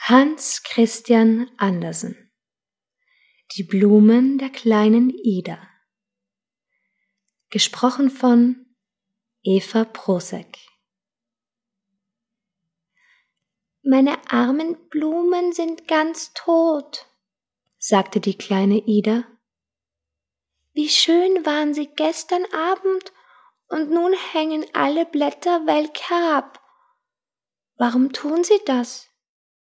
Hans Christian Andersen. Die Blumen der kleinen Ida. Gesprochen von Eva Prosek. Meine armen Blumen sind ganz tot, sagte die kleine Ida. Wie schön waren sie gestern Abend und nun hängen alle Blätter welk herab. Warum tun sie das?